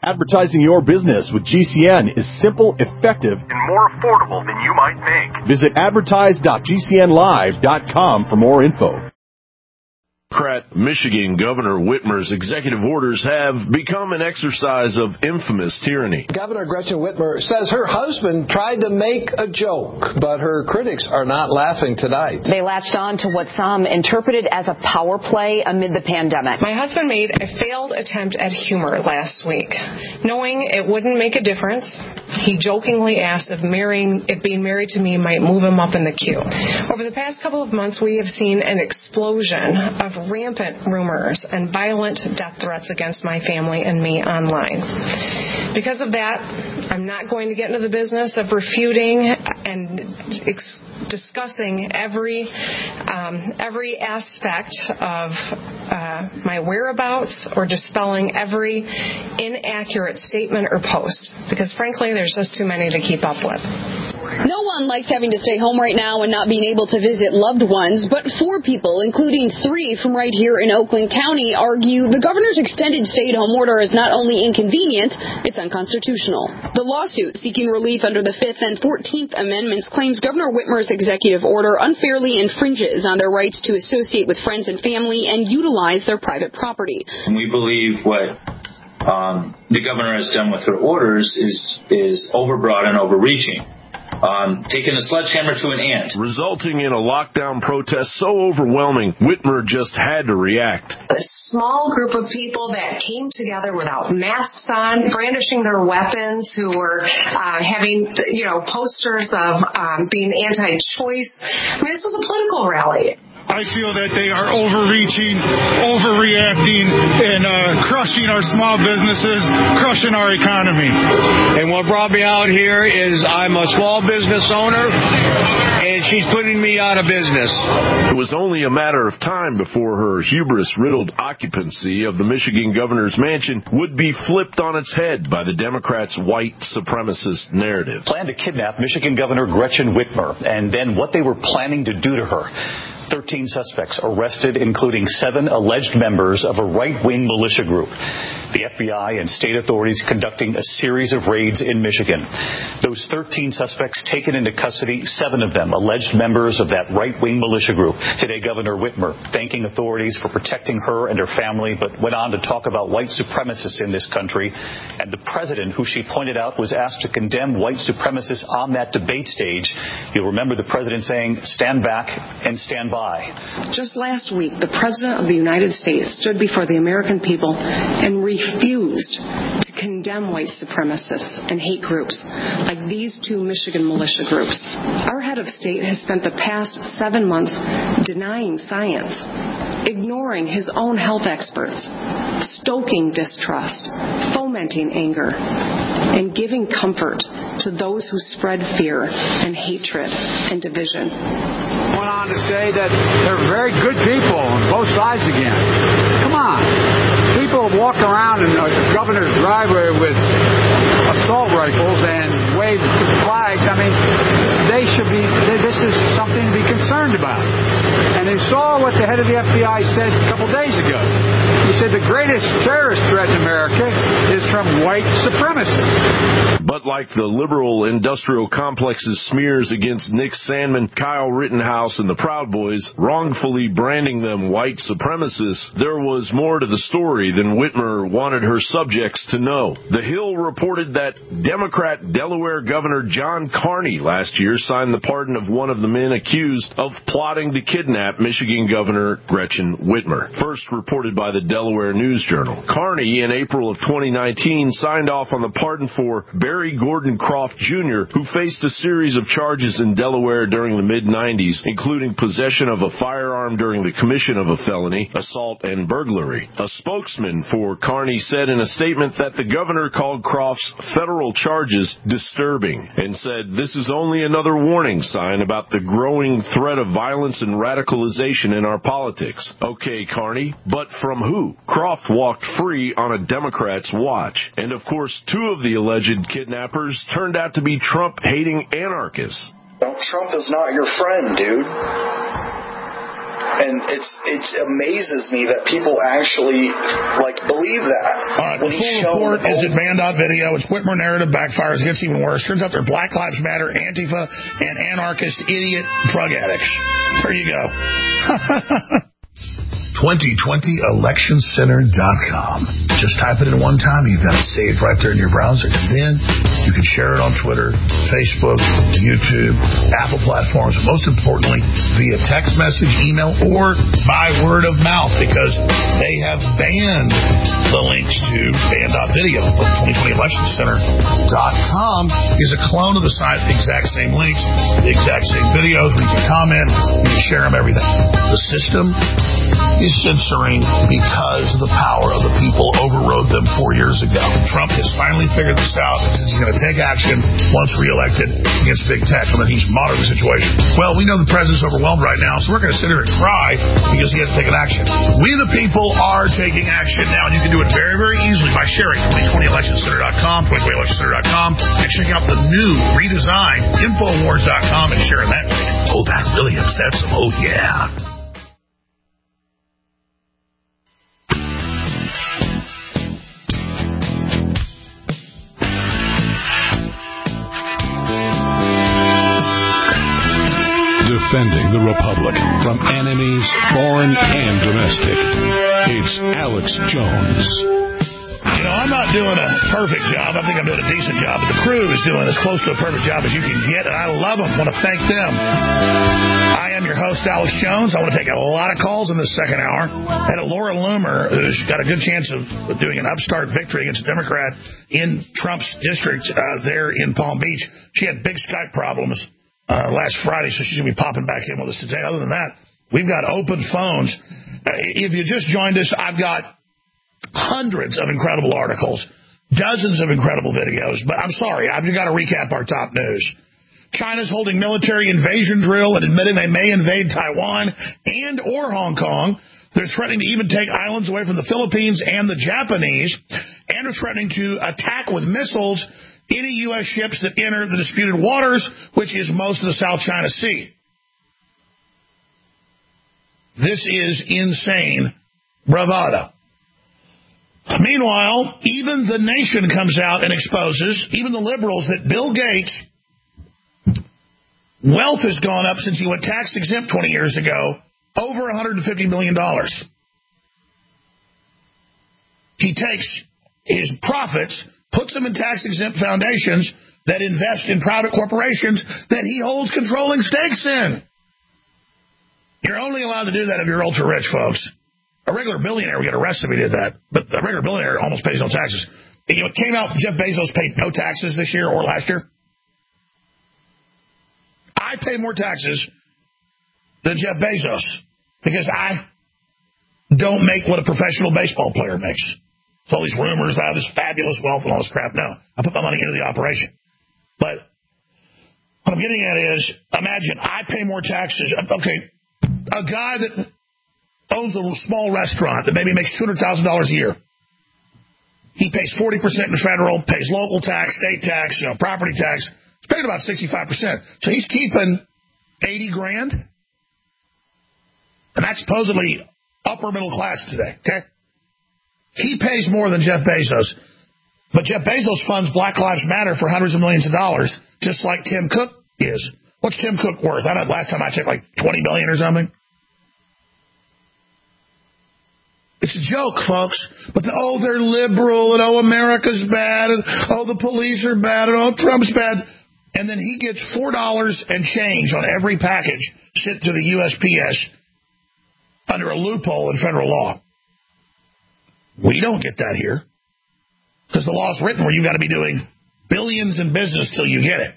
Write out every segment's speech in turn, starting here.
Advertising your business with GCN is simple, effective, and more affordable than you might think. Visit advertise.gcnlive.com for more info. Democrat Michigan Governor Whitmer's executive orders have become an exercise of infamous tyranny. Governor Gretchen Whitmer says her husband tried to make a joke, but her critics are not laughing tonight. They latched on to what some interpreted as a power play amid the pandemic. My husband made a failed attempt at humor last week. Knowing it wouldn't make a difference, he jokingly asked if being married to me might move him up in the queue. Over the past couple of months, we have seen an explosion of rampant rumors and violent death threats against my family and me online. Because of that, I'm not going to get into the business of refuting and discussing every aspect of my whereabouts or dispelling every inaccurate statement or post, because frankly, there's just too many to keep up with. No one likes having to stay home right now and not being able to visit loved ones, but 4 people, including 3 from right here in Oakland County, argue the governor's extended stay-at-home order is not only inconvenient, it's unconstitutional. The lawsuit seeking relief under the 5th and 14th Amendments claims Governor Whitmer's executive order unfairly infringes on their rights to associate with friends and family and utilize their private property. We believe what the governor has done with her orders is overbroad and overreaching. Taking a sledgehammer to an ant. Resulting in a lockdown protest so overwhelming, Whitmer just had to react. A small group of people that came together without masks on, brandishing their weapons, who were having, posters of being anti-choice. I mean, this was a political rally. I feel that they are overreaching, overreacting, and crushing our small businesses, crushing our economy. And what brought me out here is I'm a small business owner, and she's putting me out of business. It was only a matter of time before her hubris-riddled occupancy of the Michigan governor's mansion would be flipped on its head by the Democrats' white supremacist narrative. Planned to kidnap Michigan Governor Gretchen Whitmer, and then what they were planning to do to her. 13 suspects arrested, including 7 alleged members of a right-wing militia group. The FBI and state authorities conducting a series of raids in Michigan. Those 13 suspects taken into custody, 7 of them alleged members of that right-wing militia group. Today, Governor Whitmer thanking authorities for protecting her and her family, but went on to talk about white supremacists in this country. And the president, who she pointed out was asked to condemn white supremacists on that debate stage. You'll remember the president saying, "Stand back and stand by." Just last week, the President of the United States stood before the American people and refused to condemn white supremacists and hate groups like these 2 Michigan militia groups. Our head of state has spent the past 7 months denying science, ignoring his own health experts, stoking distrust, fomenting anger, and giving comfort to those who spread fear and hatred and division. Went on to say that they're very good people on both sides again. Come on. People walk around in the governor's driveway with assault rifles and wave flags. I mean, this is something to be concerned about. And they saw what the head of the FBI said a couple days ago. He said the greatest terrorist threat in America is from white supremacists. But like the liberal industrial complex's smears against Nick Sandmann, Kyle Rittenhouse, and the Proud Boys, wrongfully branding them white supremacists, there was more to the story than Whitmer wanted her subjects to know. The Hill reported that Democrat Delaware Governor John Carney last year signed the pardon of one of the men accused of plotting to kidnap Michigan Governor Gretchen Whitmer. First reported by the Delaware News Journal. Carney, in April of 2019, signed off on the pardon for Barry Gordon Croft Jr., who faced a series of charges in Delaware during the mid-90s, including possession of a firearm during the commission of a felony, assault, and burglary. A spokesman for Carney said in a statement that the governor called Croft's federal charges disturbing and said this is only another warning sign about the growing threat of violence and radicalization in our politics. Okay, Carney, but from who? Croft walked free on a Democrat's watch. And of course, 2 of the alleged kidnappers turned out to be Trump-hating anarchists. Trump is not your friend, dude. And it amazes me that people actually believe that. All right, the full report is at Band.video. It's Whitmer narrative backfires, gets even worse. Turns out they're Black Lives Matter, Antifa, and anarchist idiot drug addicts. There you go. 2020electioncenter.com. Just type it in one time. You've got it saved right there in your browser. And then you can share it on Twitter, Facebook, YouTube, Apple platforms, but most importantly, via text message, email, or by word of mouth, because they have banned the links to band.video. But 2020electioncenter.com is a clone of the site, the exact same links, the exact same videos, where you can comment, you can share them, everything. The system is censoring because the power of the people overrode them 4 years ago. Trump has finally figured this out, and he's going to take action once reelected against big tech, and then he's monitoring the situation. Well, we know the president's overwhelmed right now, so we're going to sit here and cry because he hasn't taken action. We the people are taking action now, and you can do it very, very easily by sharing 2020electioncenter.com, 2020electioncenter.com, and check out the new redesigned Infowars.com and sharing that. Oh, that really upsets him. Oh, yeah. Defending the Republic from enemies, foreign and domestic. It's Alex Jones. You know, I'm not doing a perfect job. I think I'm doing a decent job, but the crew is doing as close to a perfect job as you can get, and I love them. I want to thank them. I am your host, Alex Jones. I want to take a lot of calls in this second hour. I had a Laura Loomer, who's got a good chance of doing an upstart victory against a Democrat in Trump's district there in Palm Beach. She had big Skype problems last Friday, so she's going to be popping back in with us today. Other than that, we've got open phones. If you just joined us, I've got hundreds of incredible articles, dozens of incredible videos, but I'm sorry, I've got to recap our top news. China's holding military invasion drill and admitting they may invade Taiwan and or Hong Kong. They're threatening to even take islands away from the Philippines and the Japanese, and are threatening to attack with missiles any U.S. ships that enter the disputed waters, which is most of the South China Sea. This is insane bravado. Meanwhile, even The Nation comes out and exposes, even the liberals, that Bill Gates' wealth has gone up since he went tax-exempt 20 years ago, over $150 million. He takes his profits, puts them in tax-exempt foundations that invest in private corporations that he holds controlling stakes in. You're only allowed to do that if you're ultra-rich, folks. A regular billionaire would get arrested if he did that, but a regular billionaire almost pays no taxes. You know, it came out Jeff Bezos paid no taxes this year or last year. I pay more taxes than Jeff Bezos because I don't make what a professional baseball player makes. It's all these rumors, I have this fabulous wealth and all this crap. No, I put my money into the operation. But what I'm getting at is, imagine I pay more taxes. Okay, a guy that owns a small restaurant that maybe makes $200,000 a year. He pays 40% in federal, pays local tax, state tax, property tax. He's paying about 65%. So he's keeping $80,000. And that's supposedly upper middle class today, okay? He pays more than Jeff Bezos. But Jeff Bezos funds Black Lives Matter for hundreds of millions of dollars, just like Tim Cook is. What's Tim Cook worth? I don't know, last time I checked, like $20 billion or something. It's a joke, folks. But they're liberal, and America's bad, and the police are bad, and Trump's bad. And then he gets $4 and change on every package sent to the USPS under a loophole in federal law. We don't get that here because the law is written where you've got to be doing billions in business till you get it.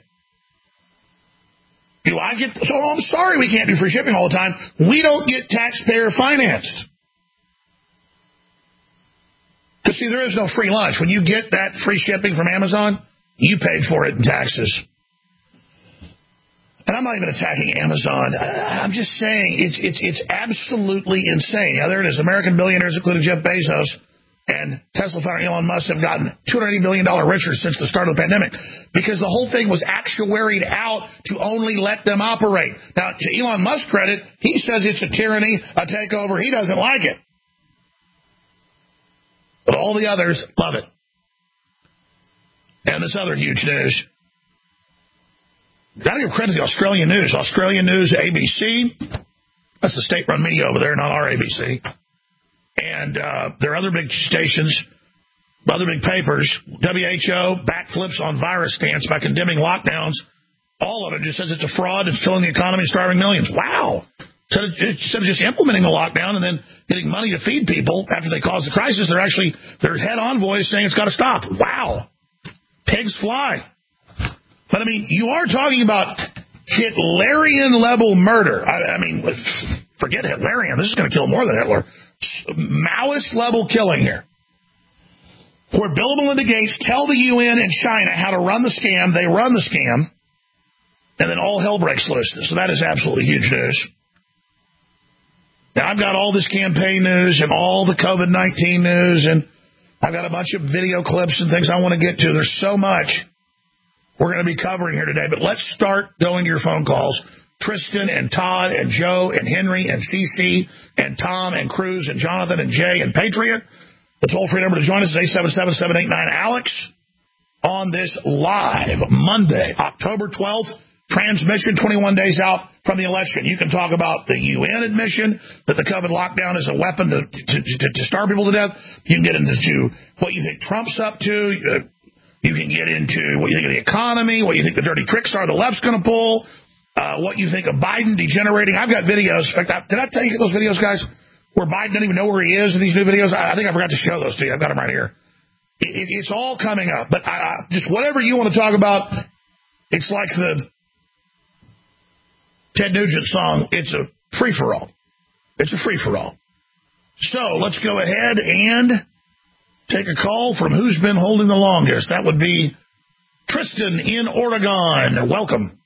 Do I get? So I'm sorry we can't do free shipping all the time. We don't get taxpayer financed. Because, see, there is no free lunch. When you get that free shipping from Amazon, you paid for it in taxes. And I'm not even attacking Amazon. I'm just saying it's absolutely insane. Now, there it is. American billionaires, including Jeff Bezos, and Tesla founder Elon Musk have gotten $280 million richer since the start of the pandemic because the whole thing was actuaried out to only let them operate. Now, to Elon Musk's credit, he says it's a tyranny, a takeover. He doesn't like it. But all the others love it. And this other huge news. Got to give credit to the Australian News. Australian News, ABC. That's the state-run media over there, not our ABC. And there are other big stations, other big papers. WHO backflips on virus stance by condemning lockdowns. All of it just says it's a fraud. It's killing the economy, starving millions. Wow. Instead of just implementing the lockdown and then getting money to feed people after they cause the crisis, there's head envoys saying it's got to stop. Wow. Pigs fly. But, I mean, you are talking about Hitlerian-level murder. I mean, forget Hitlerian. This is going to kill more than Hitler. Maoist-level killing here. Where Bill and Melinda Gates tell the UN and China how to run the scam. They run the scam. And then all hell breaks loose. So that is absolutely huge news. Now, I've got all this campaign news and all the COVID-19 news, and I've got a bunch of video clips and things I want to get to. There's so much we're going to be covering here today. But let's start going to your phone calls. Tristan and Todd and Joe and Henry and CC and Tom and Cruz and Jonathan and Jay and Patriot. The toll-free number to join us is 877-789-ALEX on this live Monday, October 12th. Transmission 21 days out from the election. You can talk about the UN admission that the COVID lockdown is a weapon to starve people to death. You can get into what you think Trump's up to. You can get into what you think of the economy, what you think the dirty tricks are the left's going to pull, what you think of Biden degenerating. I've got videos. In fact, did I tell you those videos, guys, where Biden doesn't even know where he is in these new videos? I think I forgot to show those to you. I've got them right here. It's all coming up. But just whatever you want to talk about, it's like the Ted Nugent song, it's a free-for-all. It's a free-for-all. So let's go ahead and take a call from who's been holding the longest. That would be Tristan in Oregon. Welcome.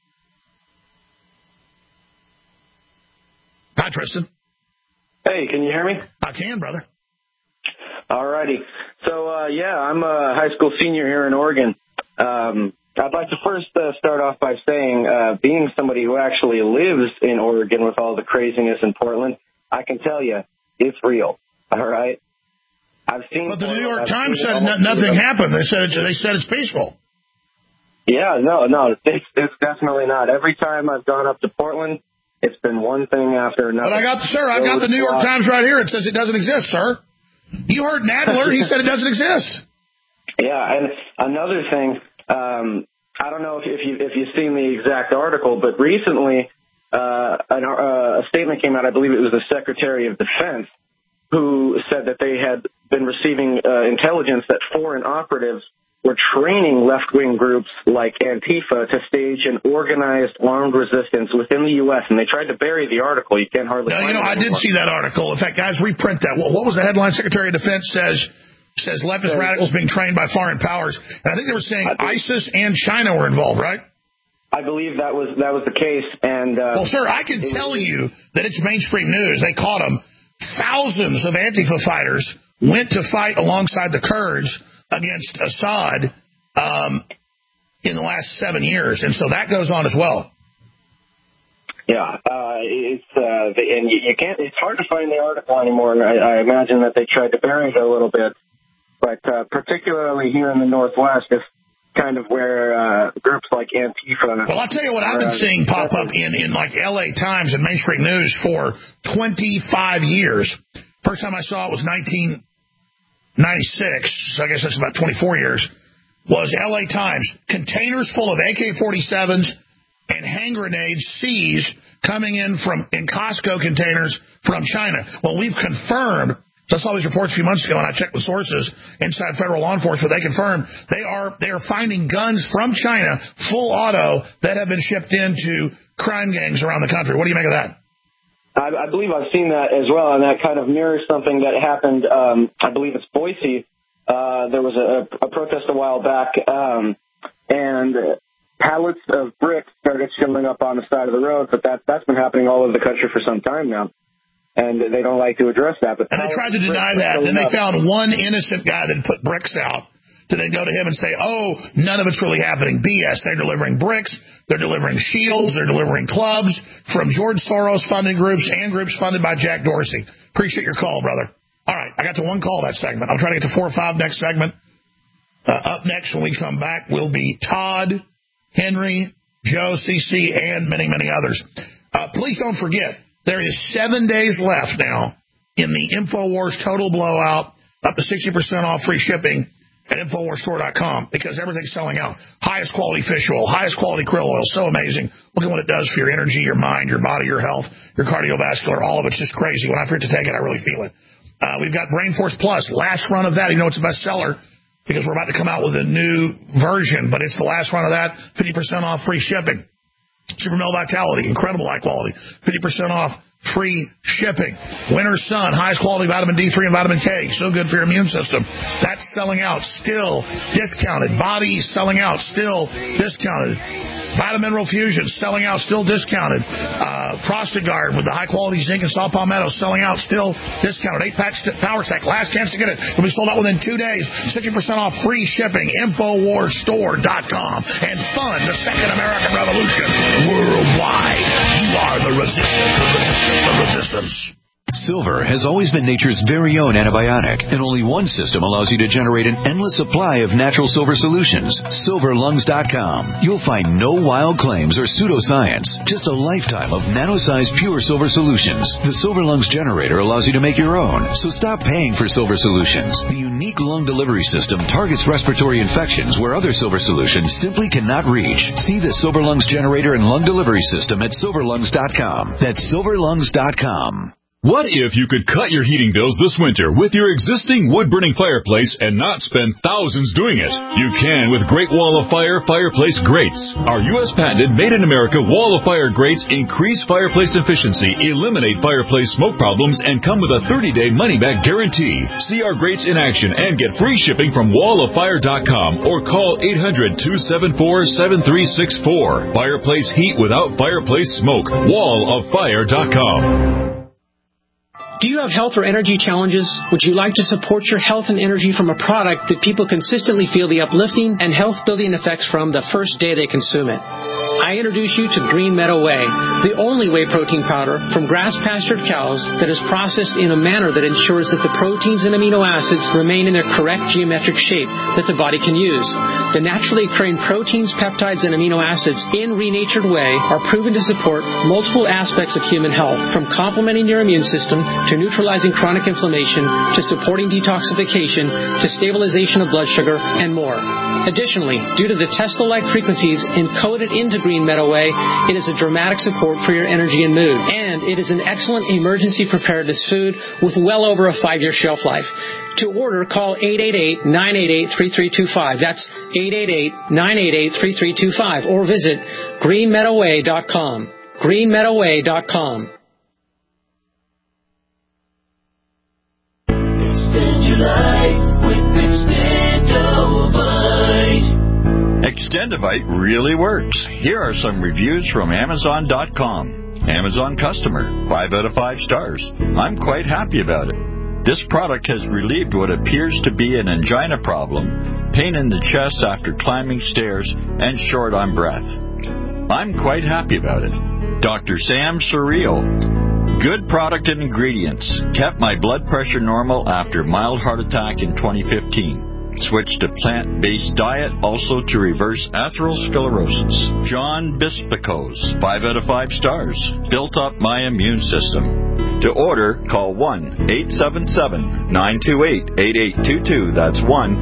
Hi, Tristan. Hey, can you hear me? I can, brother. All righty. So, I'm a high school senior here in Oregon. I'd like to first start off by saying, being somebody who actually lives in Oregon with all the craziness in Portland, I can tell you, it's real. All right? I've seen. But the New York Times said nothing happened. They said it's peaceful. Yeah, no, it's definitely not. Every time I've gone up to Portland, it's been one thing after another. But I've got the New York Times right here. It says it doesn't exist, sir. You heard Nadler. He said it doesn't exist. Yeah, and another thing. I don't know if you've seen the exact article, but recently a statement came out, I believe it was the Secretary of Defense, who said that they had been receiving intelligence that foreign operatives were training left-wing groups like Antifa to stage an organized armed resistance within the U.S., and they tried to bury the article. You can't hardly find it anymore. I did see that article. In fact, guys, reprint that. What was the headline? Secretary of Defense says leftist radicals being trained by foreign powers. And I think they were saying ISIS and China were involved, right? I believe that was the case. And well, sir, I can tell you that it's mainstream news. They caught them. Thousands of Antifa fighters went to fight alongside the Kurds against Assad in the last 7 years. And so that goes on as well. Yeah, and you can't. It's hard to find the article anymore. And I imagine that they tried to bury it a little bit. But particularly here in the Northwest, it's kind of where groups like Antifa. Well, I'll tell you what I've been seeing pop up in like L.A. Times and mainstream news for 25 years. First time I saw it was 1996, so I guess that's about 24 years, was L.A. Times. Containers full of AK-47s and hand grenades seized coming in Costco containers from China. Well, we've confirmed. So I saw these reports a few months ago, and I checked with sources inside federal law enforcement. They confirmed they are finding guns from China, full auto, that have been shipped into crime gangs around the country. What do you make of that? I believe I've seen that as well, and that kind of mirrors something that happened. I believe it's Boise. There was a protest a while back, and pallets of bricks started showing up on the side of the road, but that's been happening all over the country for some time now. and they don't like to address that. But and they tried to deny that. Then they found one innocent guy that put bricks out to then go to him and say, oh, none of it's really happening. BS. They're delivering bricks. They're delivering shields. They're delivering clubs from George Soros-funded groups and groups funded by Jack Dorsey. Appreciate your call, brother. All right, I got to one call that segment. I'm trying to get to 4 or 5 next segment. Up next when we come back will be Todd, Henry, Joe, CC, and many, many others. Please don't forget, there is 7 days left now in the InfoWars Total Blowout, up to 60% off free shipping at InfoWarsStore.com because everything's selling out. Highest quality fish oil, highest quality krill oil, so amazing. Look at what it does for your energy, your mind, your body, your health, your cardiovascular, all of it's just crazy. When I forget to take it, I really feel it. We've got Brain Force Plus, last run of that. You know it's a bestseller because we're about to come out with a new version, but it's the last run of that, 50% off free shipping. Super Male Vitality, incredible high quality, 50% off free shipping. Winter Sun, highest quality vitamin D3 and vitamin K, so good for your immune system. That's selling out, still discounted. Body selling out, still discounted. Vitamin Mineral Fusion, selling out, still discounted. Prostagard with the high-quality zinc and saw palmetto, selling out, still discounted. 8-pack Power Stack, last chance to get it. It'll be sold out within 2 days. 60% off free shipping. InfoWarsStore.com. And fund the Second American Revolution worldwide. You are the resistance, the resistance, the resistance. Silver has always been nature's very own antibiotic, and only one system allows you to generate an endless supply of natural silver solutions. SilverLungs.com. You'll find no wild claims or pseudoscience, just a lifetime of nano-sized pure silver solutions. The Silver Lungs generator allows you to make your own, so stop paying for silver solutions. The unique lung delivery system targets respiratory infections where other silver solutions simply cannot reach. See the Silver Lungs generator and lung delivery system at SilverLungs.com. That's SilverLungs.com. What if you could cut your heating bills this winter with your existing wood-burning fireplace and not spend thousands doing it? You can with Great Wall of Fire fireplace grates. Our U.S. patented made-in-America Wall of Fire grates increase fireplace efficiency, eliminate fireplace smoke problems, and come with a 30-day money-back guarantee. See our grates in action and get free shipping from walloffire.com or call 800-274-7364. Fireplace heat without fireplace smoke. walloffire.com. Do you have health or energy challenges? Would you like to support your health and energy from a product that people consistently feel the uplifting and health-building effects from the first day they consume it? I introduce you to Green Meadow Whey, the only whey protein powder from grass-pastured cows that is processed in a manner that ensures that the proteins and amino acids remain in their correct geometric shape that the body can use. The naturally occurring proteins, peptides, and amino acids in renatured whey are proven to support multiple aspects of human health, from complementing your immune system to neutralizing chronic inflammation, to supporting detoxification, to stabilization of blood sugar, and more. Additionally, due to the Tesla-like frequencies encoded into Green Meadow Whey, it is a dramatic support for your energy and mood. And it is an excellent emergency preparedness food with well over a 5-year shelf life. To order, call 888-988-3325. That's 888-988-3325. Or visit greenmeadowwhey.com. greenmeadowwhey.com. Extend your life with Extendovite. Extendovite really works. Here are some reviews from Amazon.com. Amazon customer, 5 out of 5 stars. I'm quite happy about it. This product has relieved what appears to be an angina problem, pain in the chest after climbing stairs, and short on breath. I'm quite happy about it. Dr. Sam Surreal. Good product and ingredients. Kept my blood pressure normal after mild heart attack in 2015. Switched to plant-based diet, also to reverse atherosclerosis. John Bispicos, 5 out of 5 stars. Built up my immune system. To order, call 1-877-928-8822. That's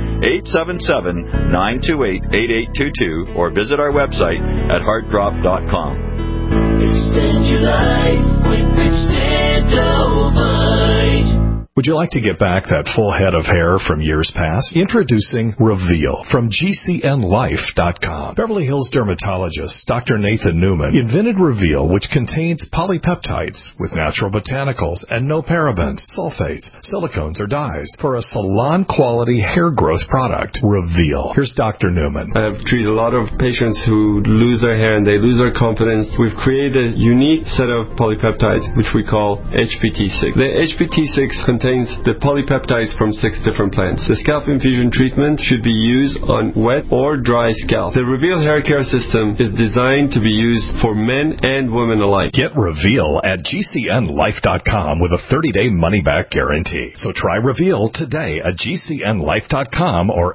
1-877-928-8822. Or visit our website at heartdrop.com. Extend your life with Extendovite. Would you like to get back that full head of hair from years past? Introducing Reveal from GCNLife.com. Beverly Hills dermatologist Dr. Nathan Newman invented Reveal, which contains polypeptides with natural botanicals and no parabens, sulfates, silicones, or dyes for a salon-quality hair growth product. Reveal. Here's Dr. Newman. I have treated a lot of patients who lose their hair and they lose their confidence. We've created a unique set of polypeptides, which we call HPT6. The HPT6 contains the polypeptides from 6 different plants. The scalp infusion treatment should be used on wet or dry scalp. The Reveal hair care system is designed to be used for men and women alike. Get Reveal at GCNLife.com with a 30-day money-back guarantee. So try Reveal today at GCNLife.com or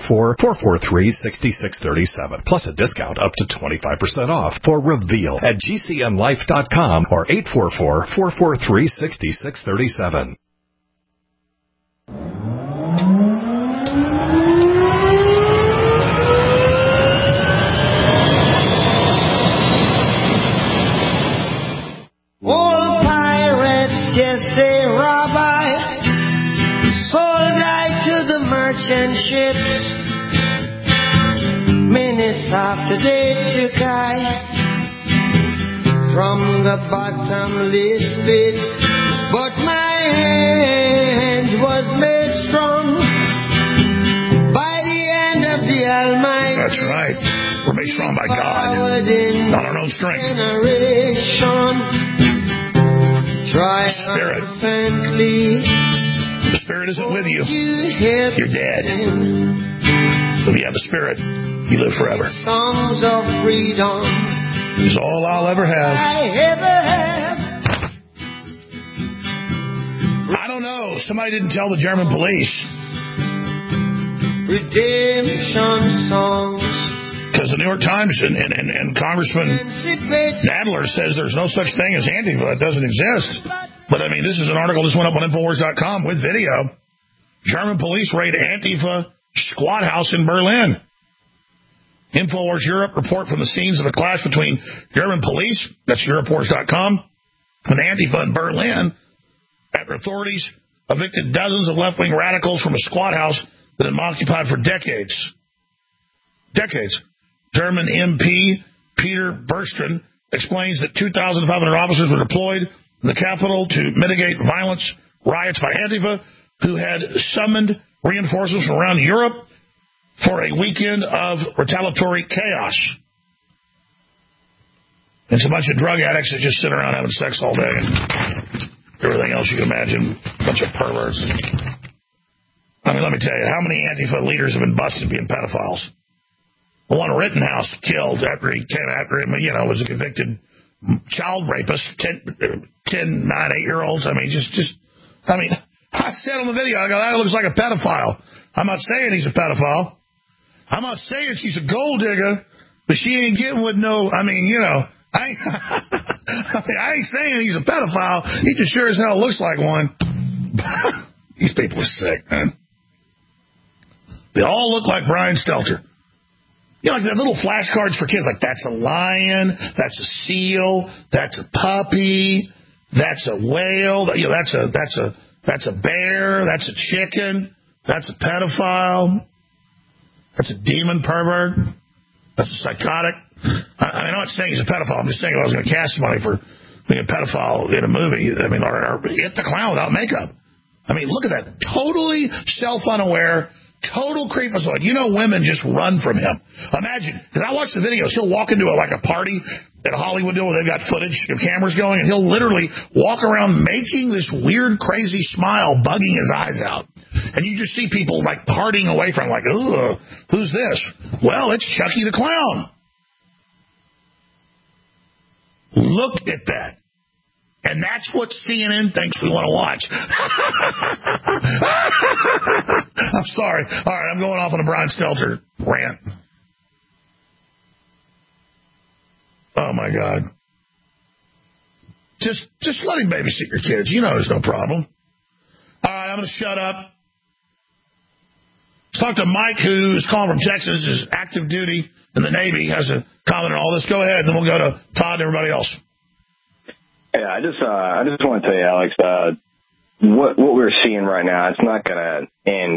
844-443-6637. Plus a discount up to 25% off for Reveal at GCNLife.com or 844-443-6637. Old pirates, yes, they rob I, sold I to the merchant ships. Minutes after they took I from the bottomless pit, but my hand was made strong by the hand of the Almighty. That's right. We're made strong by God, not our own strength. Triumphantly. The Spirit isn't with you. You're dead. If you have the Spirit, you live forever. Songs of freedom. Is all I'll ever have. I don't know. Somebody didn't tell the German police. Redemption songs. Because the New York Times and Congressman Nadler says there's no such thing as Antifa. It doesn't exist. But, I mean, this is an article that just went up on Infowars.com with video. German police raid Antifa squad house in Berlin. Infowars Europe report from the scenes of a clash between German police, that's Europort.com, and Antifa in Berlin after authorities evicted dozens of left-wing radicals from a squad house that had been occupied for decades. German MP Peter Bergstrand explains that 2,500 officers were deployed in the capital to mitigate riots by Antifa, who had summoned reinforcements from around Europe for a weekend of retaliatory chaos. It's a bunch of drug addicts that just sit around having sex all day and everything else you can imagine. A bunch of perverts. I mean, let me tell you, how many Antifa leaders have been busted being pedophiles? The one Rittenhouse killed after he came after him, was a convicted child rapist, 10, 9, 8-year-olds. I mean, I said on the video, I go, that looks like a pedophile. I'm not saying he's a pedophile. I'm not saying she's a gold digger, but she ain't getting with no, I ain't saying he's a pedophile. He just sure as hell looks like one. These people are sick, man. They all look like Brian Stelter. Like the little flashcards for kids, like that's a lion, that's a seal, that's a puppy, that's a whale, that's a bear, that's a chicken, that's a pedophile, that's a demon pervert, that's a psychotic. I'm not saying he's a pedophile. I'm just saying if I was going to cast somebody for being a pedophile in a movie, or hit the clown without makeup. Look at that. Totally self-unaware. Total creepazoid. Women just run from him. Imagine, because I watch the videos, he'll walk into a party at Hollywood where they've got footage of cameras going, and he'll literally walk around making this weird, crazy smile, bugging his eyes out. And you just see people partying away from him, ugh, who's this? Well, it's Chucky the Clown. Look at that. And that's what CNN thinks we want to watch. I'm sorry. All right, I'm going off on a Brian Stelter rant. Oh, my God. Just let him babysit your kids. There's no problem. All right, I'm going to shut up. Let's talk to Mike, who's calling from Texas, is active duty in the Navy, has a comment on all this. Go ahead, then we'll go to Todd and everybody else. Yeah, I just want to tell you, Alex, what we're seeing right now, it's not going to end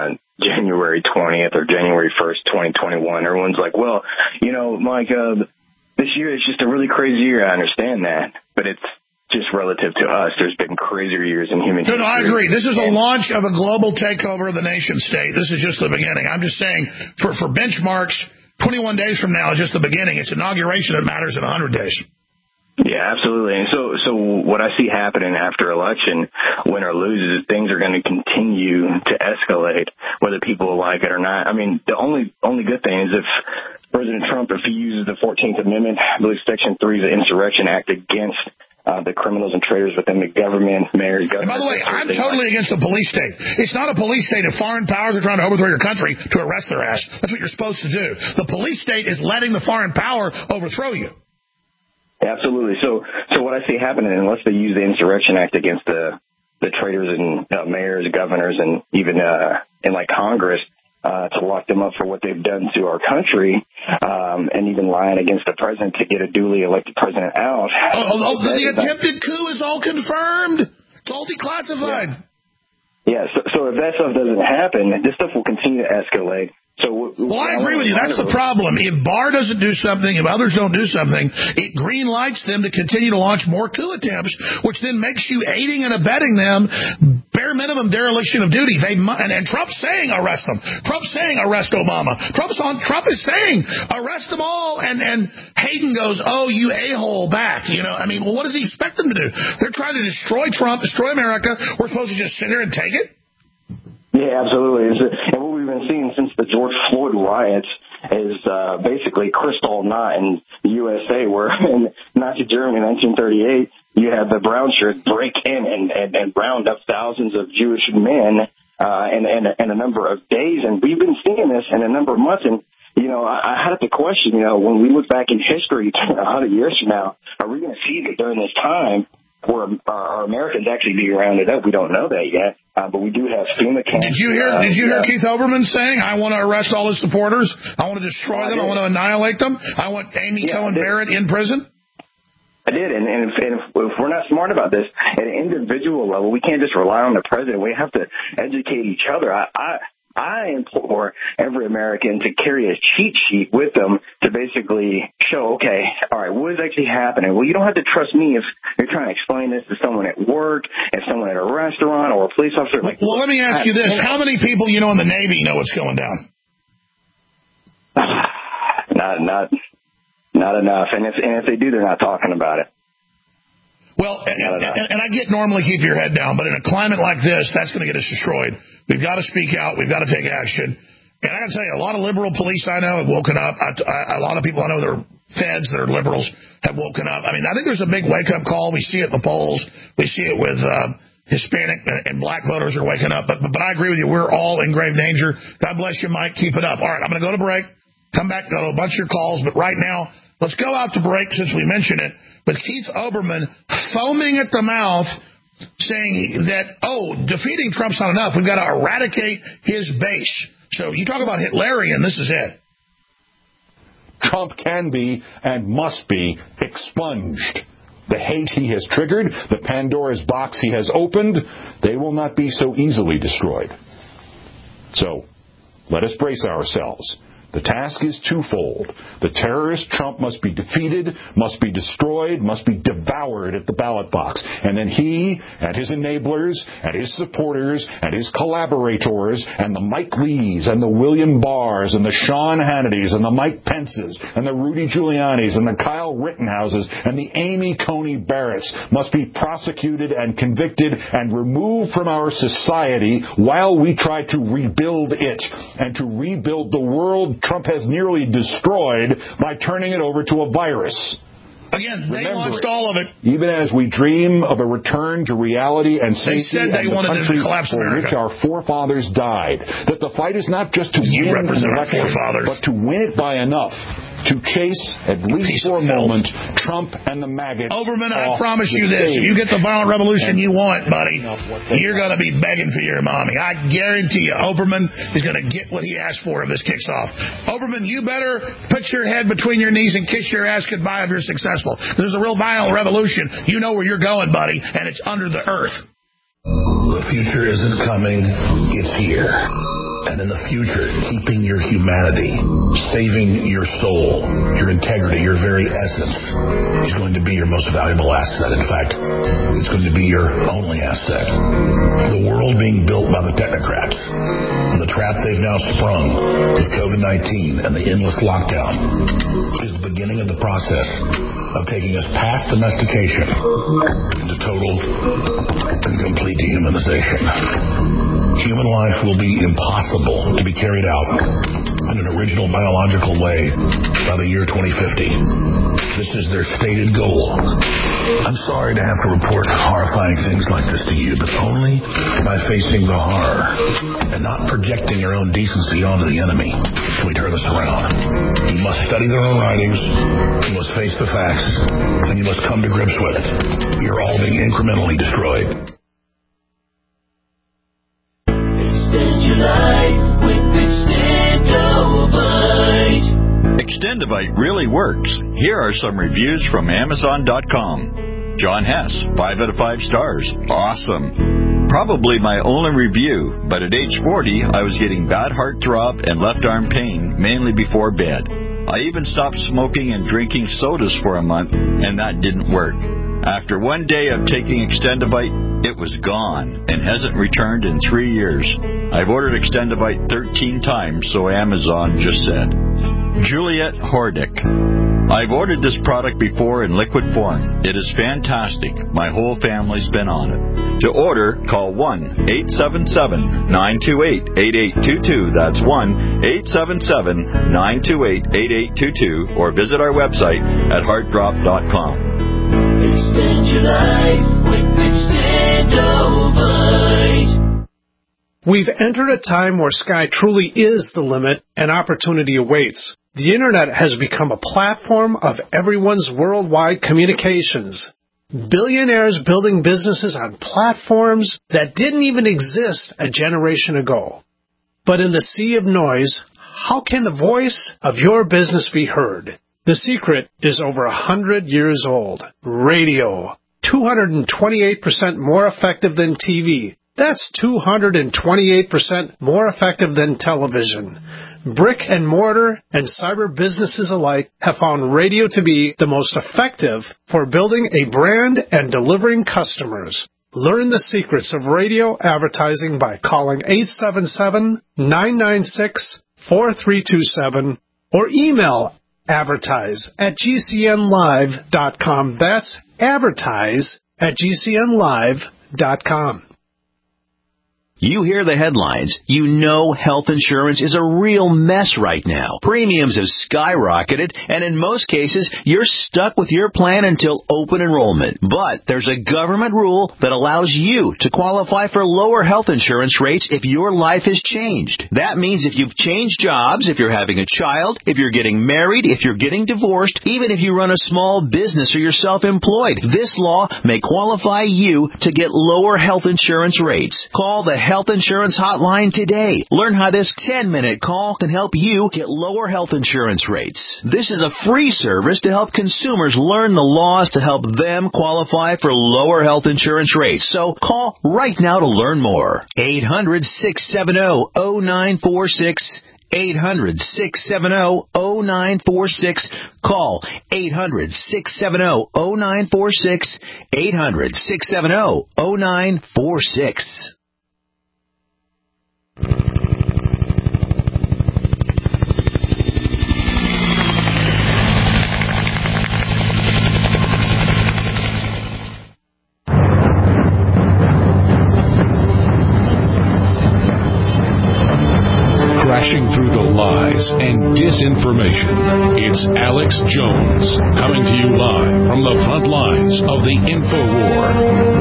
January 20th or January 1st, 2021. Everyone's like, well, Mike, this year is just a really crazy year. I understand that, but it's just relative to us. There's been crazier years in human history. No, I agree. This is a launch of a global takeover of the nation state. This is just the beginning. I'm just saying, for benchmarks, 21 days from now is just the beginning. It's inauguration that matters in 100 days. Yeah, absolutely. And so what I see happening after election, win or lose, is things are going to continue to escalate, whether people like it or not. I mean, the only good thing is if President Trump, if he uses the 14th Amendment, I believe Section 3 of the Insurrection Act against the criminals and traitors within the government, mayors, government. And by the way, I'm totally against the police state. It's not a police state if foreign powers are trying to overthrow your country to arrest their ass. That's what you're supposed to do. The police state is letting the foreign power overthrow you. Absolutely. So what I see happening, unless they use the Insurrection Act against the traitors and mayors, governors, and even in like Congress to lock them up for what they've done to our country, and even lying against the president to get a duly elected president out. The attempted coup is all confirmed. It's all declassified. Yeah. So if that stuff doesn't happen, this stuff will continue to escalate. Well, I agree with you. That's the problem. If Barr doesn't do something, if others don't do something, it green lights them to continue to launch more coup attempts, which then makes you aiding and abetting them, bare minimum dereliction of duty. And Trump's saying arrest them. Trump's saying arrest Obama. Trump is saying arrest them all. And Hayden goes, oh, you a-hole back. I mean, well, what does he expect them to do? They're trying to destroy Trump, destroy America. We're supposed to just sit here and take it? Yeah, absolutely. And what we've been seeing since the George Floyd riots is basically Kristallnacht in the USA, where in Nazi Germany in 1938, you had the brown shirts break in and round up thousands of Jewish men in a number of days. And we've been seeing this in a number of months. And, I had to question, when we look back in history 100 years from now, are we going to see that during this time where are Americans actually being rounded up? We don't know that yet, but we do have FEMA camps. Did you hear Keith Olbermann saying, I want to arrest all his supporters, I want to destroy them, I want to annihilate them, I want Amy Cohen Barrett in prison? I did, and if we're not smart about this, at an individual level, we can't just rely on the president. We have to educate each other. I implore every American to carry a cheat sheet with them to basically show, okay, all right, what is actually happening? Well, you don't have to trust me if you're trying to explain this to someone at work, if someone at a restaurant or a police officer. Well, let me ask you this. How many people in the Navy know what's going down? Not enough. And if they do, they're not talking about it. Well, and I get normally keep your head down, but in a climate like this, that's going to get us destroyed. We've got to speak out. We've got to take action. And I got to tell you, a lot of liberal police I know have woken up. A lot of people I know that are feds, that are liberals, have woken up. I mean, I think there's a big wake-up call. We see it at the polls. We see it with Hispanic and black voters are waking up. But I agree with you. We're all in grave danger. God bless you, Mike. Keep it up. All right, I'm going to go to break. Come back, go to a bunch of your calls. But right now, let's go out to break since we mentioned it. With Keith Olbermann foaming at the mouth, saying that, defeating Trump's not enough. We've got to eradicate his base. So you talk about Hitlerian, this is it. Trump can be and must be expunged. The hate he has triggered, the Pandora's box he has opened, they will not be so easily destroyed. So, let us brace ourselves. The task is twofold. The terrorist Trump must be defeated, must be destroyed, must be devoured at the ballot box. And then he and his enablers and his supporters and his collaborators and the Mike Lees and the William Barrs and the Sean Hannitys and the Mike Pences and the Rudy Giulianis and the Kyle Rittenhouses and the Amy Coney Barretts must be prosecuted and convicted and removed from our society while we try to rebuild it and to rebuild the world Trump has nearly destroyed by turning it over to a virus. Again, they launched all of it. Even as we dream of a return to reality and safety and the country for which our forefathers died, that the fight is not just to win an election, but to win it by enough to chase, at least for a moment, Trump and the maggots. Olbermann, I promise you this. If you get the violent revolution you want, buddy, you're going to be begging for your mommy. I guarantee you, Olbermann is going to get what he asked for if this kicks off. Olbermann, you better put your head between your knees and kiss your ass goodbye if you're successful. There's a real violent revolution. You know where you're going, buddy, and it's under the earth. future isn't coming, it's here. And in the future, keeping your humanity, saving your soul, your integrity, your very essence is going to be your most valuable asset. In fact, it's going to be your only asset. The world being built by the technocrats and the trap they've now sprung with COVID-19 and the endless lockdown is the beginning of the process of taking us past domestication into total and complete dehumanization. Human life will be impossible to be carried out in an original biological way by the year 2050. This is their stated goal. I'm sorry to have to report horrifying things like this to you, but only by facing the horror and not projecting your own decency onto the enemy can we turn this around. You must study their own writings, you must face the facts, and you must come to grips with it. You're all being incrementally destroyed. Extend your life with Extendovite. Extendovite really works. Here are some reviews from Amazon.com. John Hess, 5 out of 5 stars. Awesome. Probably my only review, but at age 40, I was getting bad heart throb and left arm pain, mainly before bed. I even stopped smoking and drinking sodas for a month, and that didn't work. After one day of taking Extendovite, it was gone and hasn't returned in 3 years. I've ordered Extendovite 13 times, so Amazon just said. Juliet Hordick. I've ordered this product before in liquid form. It is fantastic. My whole family's been on it. To order, call 1-877-928-8822. That's 1-877-928-8822. Or visit our website at heartdrop.com. Extend your life with Extendovite. We've entered a time where sky truly is the limit and opportunity awaits. The Internet has become a platform of everyone's worldwide communications. Billionaires building businesses on platforms that didn't even exist a generation ago. But in the sea of noise, how can the voice of your business be heard? The secret is over 100 years old. Radio. 228% more effective than TV. That's 228% more effective than television. Brick and mortar and cyber businesses alike have found radio to be the most effective for building a brand and delivering customers. Learn the secrets of radio advertising by calling 877-996-4327 or email advertise@gcnlive.com. That's advertise@gcnlive.com. You hear the headlines. You know health insurance is a real mess right now. Premiums have skyrocketed, and in most cases, you're stuck with your plan until open enrollment. But there's a government rule that allows you to qualify for lower health insurance rates if your life has changed. That means if you've changed jobs, if you're having a child, if you're getting married, if you're getting divorced, even if you run a small business or you're self-employed, this law may qualify you to get lower health insurance rates. Call the Health Insurance Hotline today. Learn how this 10-minute call can help you get lower health insurance rates. This is a free service to help consumers learn the laws to help them qualify for lower health insurance rates. So call right now to learn more. 800-670-0946. 800-670-0946. Call 800-670-0946. 800-670-0946. Crashing through the lies and disinformation. It's Alex Jones coming to you live from the front lines of the InfoWar.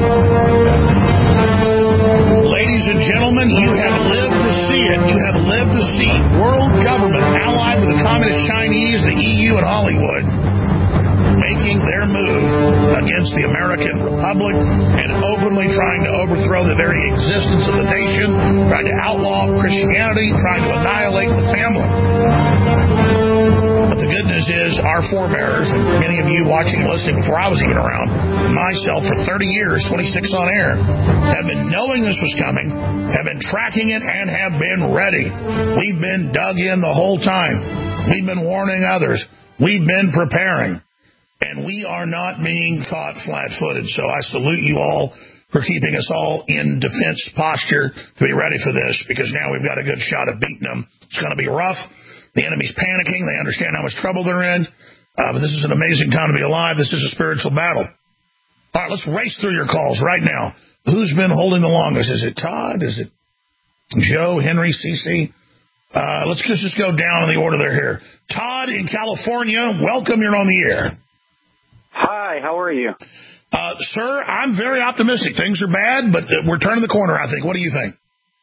Ladies and gentlemen, you have lived to see it. You have lived to see world government allied with the Communist Chinese, the EU, and Hollywood making their move against the American Republic and openly trying to overthrow the very existence of the nation, trying to outlaw Christianity, trying to annihilate the family. But the good news is is our forebears, and many of you watching and listening before I was even around, myself for 30 years, 26 on air, have been knowing this was coming, have been tracking it, and have been ready. We've been dug in the whole time. We've been warning others. We've been preparing. And we are not being caught flat-footed. So I salute you all for keeping us all in defense posture to be ready for this, because now we've got a good shot of beating them. It's going to be rough. The enemy's panicking. They understand how much trouble they're in. But this is an amazing time to be alive. This is a spiritual battle. All right, let's race through your calls right now. Who's been holding the longest? Is it Todd? Is it Joe, Henry, Cece? Let's just go down in the order they're here. Todd in California, welcome. You're on the air. Hi, how are you? Sir, I'm very optimistic. Things are bad, but we're turning the corner, I think. What do you think?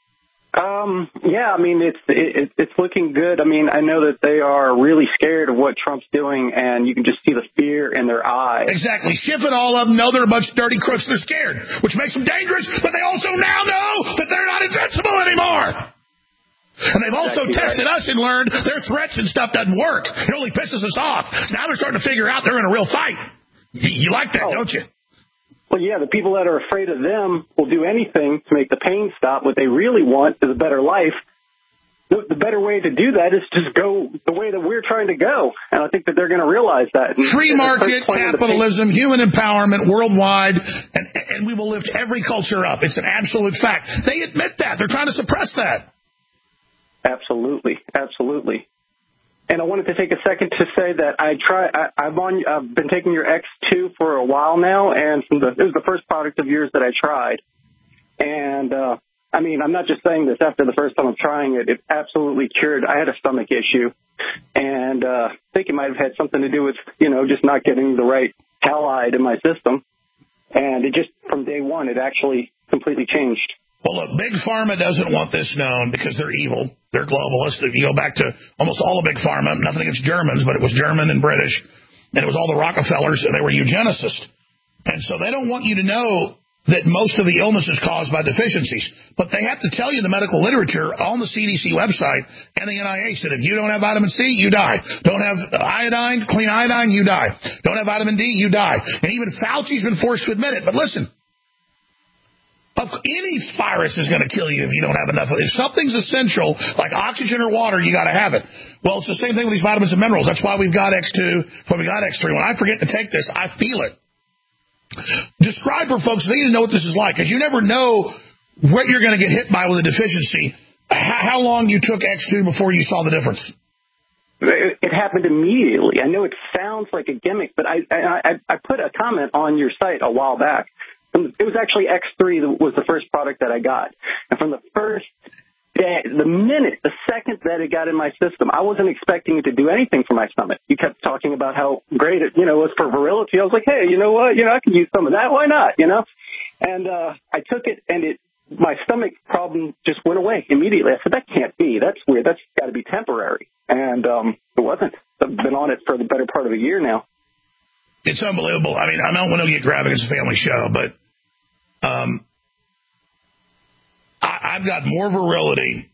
Yeah, I mean, it's looking good. I mean, I know that they are really scared of what Trump's doing, and you can just see the fear in their eyes. Exactly. Schiff and all of them know they're a bunch of dirty crooks. They're scared, which makes them dangerous, but they also now know that they're not invincible anymore. And they've also tested us and learned their threats and stuff doesn't work. It only pisses us off. Now they're starting to figure out they're in a real fight. You like that, don't you? Well, yeah, the people that are afraid of them will do anything to make the pain stop. What they really want is a better life. The better way to do that is just go the way that we're trying to go. And I think that they're going to realize that. Free market, capitalism, human empowerment worldwide, and we will lift every culture up. It's an absolute fact. They admit that. They're trying to suppress that. Absolutely. Absolutely. And I wanted to take a second to say that I've been taking your X2 for a while now, and it was the first product of yours that I tried. And, I mean, I'm not just saying this after the first time of trying it. It absolutely cured. I had a stomach issue, and I think it might have had something to do with, just not getting the right halide in my system. And it just, from day one, it actually completely changed. Well, look, Big Pharma doesn't want this known because they're evil. They're globalists. If you go back to almost all of Big Pharma, nothing against Germans, but it was German and British, and it was all the Rockefellers, and they were eugenicists. And so they don't want you to know that most of the illness is caused by deficiencies. But they have to tell you the medical literature on the CDC website and the NIH that if you don't have vitamin C, you die. Don't have iodine, clean iodine, you die. Don't have vitamin D, you die. And even Fauci's been forced to admit it. But listen, any virus is going to kill you if you don't have enough. If something's essential, like oxygen or water, you got to have it. Well, it's the same thing with these vitamins and minerals. That's why we've got X2, that's why we got X3. When I forget to take this, I feel it. Describe for folks, they need to know what this is like, because you never know what you're going to get hit by with a deficiency. How long you took X2 before you saw the difference? It happened immediately. I know it sounds like a gimmick, but I put a comment on your site a while back. It was actually X3 that was the first product that I got. And from the first day, the second that it got in my system, I wasn't expecting it to do anything for my stomach. You kept talking about how great it, was for virility. I was like, hey, you know what? I could use some of that. Why not? And I took it, and my stomach problem just went away immediately. I said, that can't be. That's weird. That's got to be temporary. And it wasn't. I've been on it for the better part of a year now. It's unbelievable. I mean, I don't want to get graphic. It's a family show, but I've got more virility,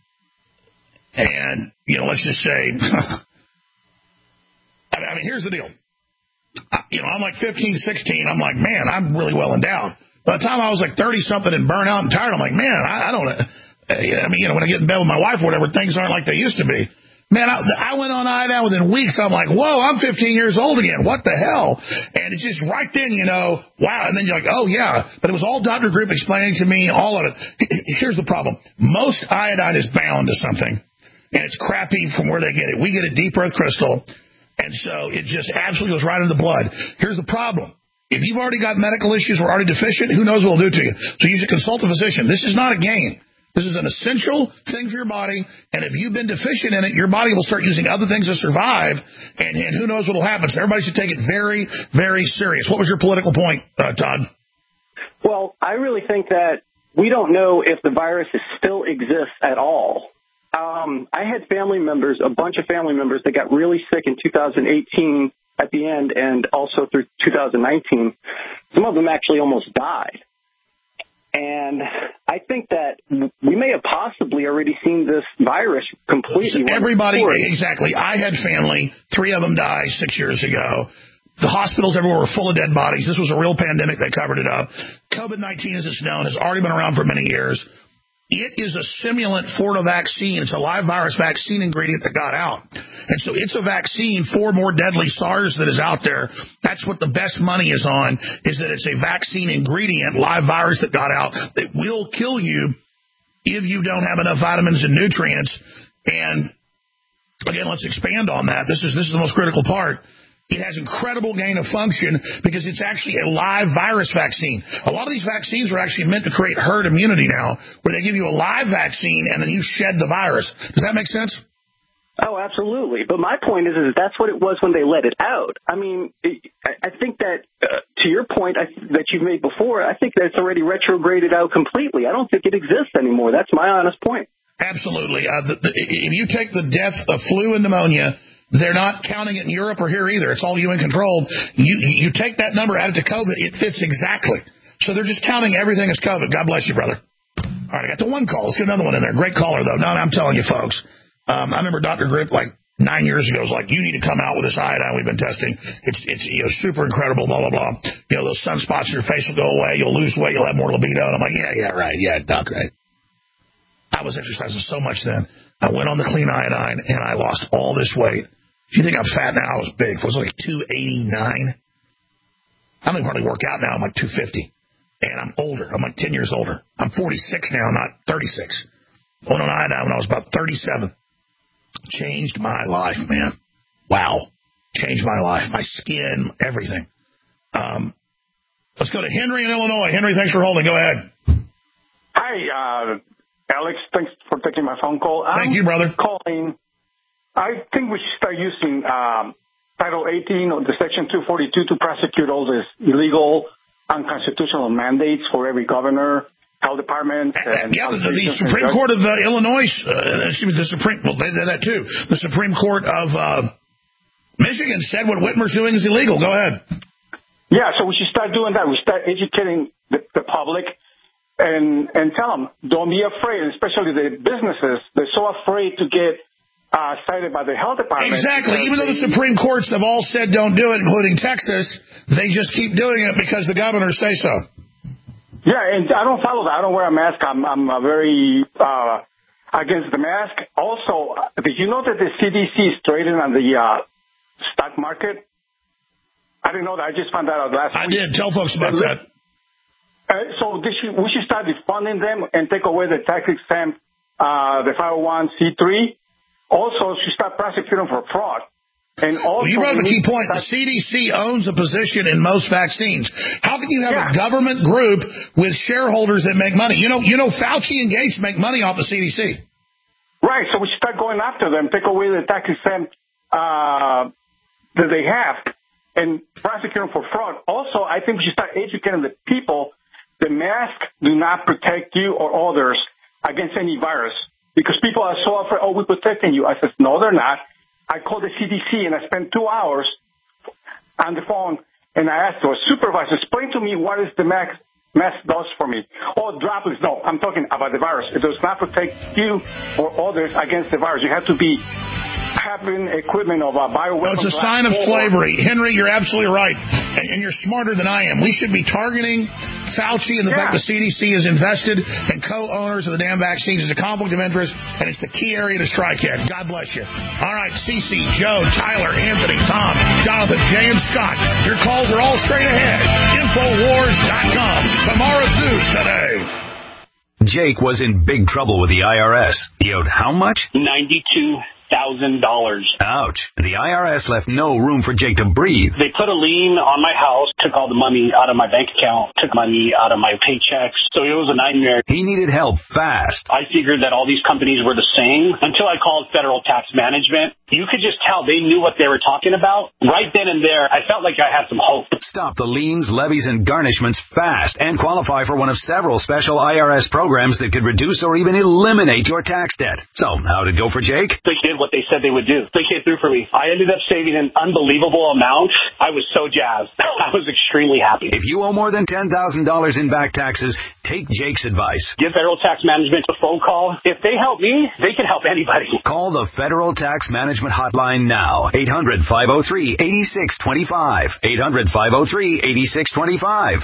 and, let's just say, I mean, here's the deal. I'm like 15, 16. I'm like, man, I'm really well endowed. By the time I was like 30-something and burnt out and tired, I'm like, man, I don't, when I get in bed with my wife or whatever, things aren't like they used to be. Man, I went on iodine within weeks. I'm like, whoa, I'm 15 years old again. What the hell? And it's just right then, wow. And then you're like, oh, yeah. But it was all Dr. Group explaining to me all of it. Here's the problem. Most iodine is bound to something, and it's crappy from where they get it. We get a deep earth crystal, and so it just absolutely goes right into the blood. Here's the problem. If you've already got medical issues or already deficient, who knows what it'll do to you? So you should consult a physician. This is not a game. This is an essential thing for your body, and if you've been deficient in it, your body will start using other things to survive, and who knows what will happen. So everybody should take it very, very serious. What was your political point, Todd? Well, I really think that we don't know if the virus still exists at all. I had family members, a bunch of family members that got really sick in 2018 at the end and also through 2019. Some of them actually almost died. And I think that we may have possibly already seen this virus completely. Everybody, exactly. I had family. 3 of them died 6 years ago. The hospitals everywhere were full of dead bodies. This was a real pandemic. They covered it up. COVID-19, as it's known, has already been around for many years. It is a simulant for the vaccine. It's a live virus vaccine ingredient that got out. And so it's a vaccine for more deadly SARS that is out there. That's what the best money is on, is that it's a vaccine ingredient, live virus that got out, that will kill you if you don't have enough vitamins and nutrients. And, again, let's expand on that. This is the most critical part. It has incredible gain of function because it's actually a live virus vaccine. A lot of these vaccines are actually meant to create herd immunity now, where they give you a live vaccine and then you shed the virus. Does that make sense? Oh, absolutely. But my point is that's what it was when they let it out. I mean, I think that, to your point that you've made before, I think that it's already retrograded out completely. I don't think it exists anymore. That's my honest point. Absolutely. If you take the death of flu and pneumonia, they're not counting it in Europe or here either. It's all UN controlled. You take that number, add it to COVID, it fits exactly. So they're just counting everything as COVID. God bless you, brother. All right, I got the one call. Let's get another one in there. Great caller, though. No, I'm telling you, folks. I remember Dr. Grip, like 9 years ago, was like, you need to come out with this iodine we've been testing. It's super incredible, blah, blah, blah. Those sunspots in your face will go away. You'll lose weight. You'll have more libido. And I'm like, yeah, right. Yeah, Doc, right. I was exercising so much then. I went on the clean iodine, and I lost all this weight. If you think I'm fat now, I was big. I was like 289. I don't even hardly work out now. I'm like 250. And I'm older. I'm like 10 years older. I'm 46 now, not 36. Went on iodine when I was about 37. Changed my life, man. Wow. Changed my life. My skin, everything. Let's go to Henry in Illinois. Henry, thanks for holding. Go ahead. Hi, Alex. Thanks for taking my phone call. Thank you, brother. Calling. I think we should start using Title 18 of the Section 242 to prosecute all these illegal, unconstitutional mandates for every governor, health department. And the Supreme Court of Illinois, they did that too. The Supreme Court of Michigan said what Whitmer's doing is illegal. Go ahead. Yeah, so we should start doing that. We start educating the public and tell them, don't be afraid, especially the businesses. They're so afraid to get cited by the health department. Exactly. Even though the Supreme Courts have all said don't do it, including Texas, they just keep doing it because the governors say so. Yeah, and I don't follow that. I don't wear a mask. I'm very against the mask. Also, did you know that the CDC is trading on the stock market? I didn't know that. I just found that out last week. I did. Tell folks about that. So we should start defunding them and take away the tax-exempt, the 501c3. Also, she start prosecuting for fraud. And also, you brought up a key point. The CDC owns a position in most vaccines. How can you have a government group with shareholders that make money? You know, Fauci and Gates make money off the CDC. Right. So we should start going after them, take away the tax exempt that they have, and prosecute them for fraud. Also, I think we should start educating the people. The masks do not protect you or others against any virus. Because people are so afraid, we're protecting you. I said, no, they're not. I called the CDC, and I spent 2 hours on the phone, and I asked our supervisor, explain to me what is the mask does for me. Droplets. No, I'm talking about the virus. It does not protect you or others against the virus. You have to be having equipment of a bioweapon. It's a sign of slavery. Henry, you're absolutely right. And you're smarter than I am. We should be targeting Fauci and the fact the CDC is invested and co-owners of the damn vaccines. It's a conflict of interest, and it's the key area to strike at. God bless you. All right, Cece, Joe, Tyler, Anthony, Tom, Jonathan, Jay, and Scott. Your calls are all straight ahead. Infowars.com. Tomorrow's news today. Jake was in big trouble with the IRS. He owed how much? $92,000. Ouch. The IRS left no room for Jake to breathe. They put a lien on my house, took all the money out of my bank account, took money out of my paychecks. So it was a nightmare. He needed help fast. I figured that all these companies were the same until I called Federal Tax Management. You could just tell they knew what they were talking about. Right then and there, I felt like I had some hope. Stop the liens, levies, and garnishments fast and qualify for one of several special IRS programs that could reduce or even eliminate your tax debt. So, how'd it go for Jake? They did what they said they would do. They came through for me. I ended up saving an unbelievable amount. I was so jazzed. I was extremely happy. If you owe more than $10,000 in back taxes, take Jake's advice. Give Federal Tax Management a phone call. If they help me, they can help anybody. Call the Federal Tax Management Hotline now. 800-503-8625. 800-503-8625.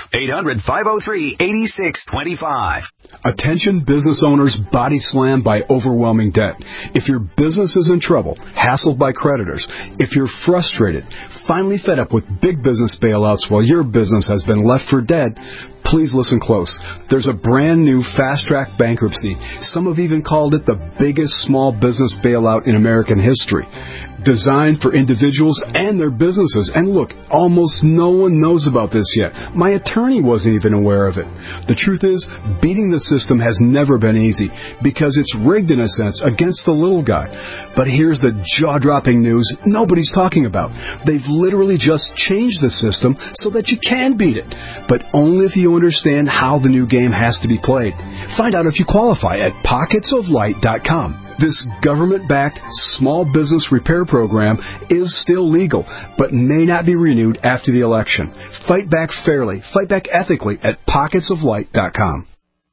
800-503-8625. Attention business owners body slammed by overwhelming debt. If your business is in trouble, hassled by creditors, if you're frustrated, finally fed up with big business bailouts while your business has been left for dead, please listen close. There's a brand new fast-track bankruptcy. Some have even called it the biggest small business bailout in American history. Designed for individuals and their businesses. And look, almost no one knows about this yet. My attorney wasn't even aware of it. The truth is, beating the system has never been easy because it's rigged in a sense against the little guy. But here's the jaw-dropping news nobody's talking about. They've literally just changed the system so that you can beat it. But only if you understand how the new game has to be played. Find out if you qualify at pocketsoflight.com. This government-backed small business repair program is still legal, but may not be renewed after the election. Fight back fairly, fight back ethically at pocketsoflight.com.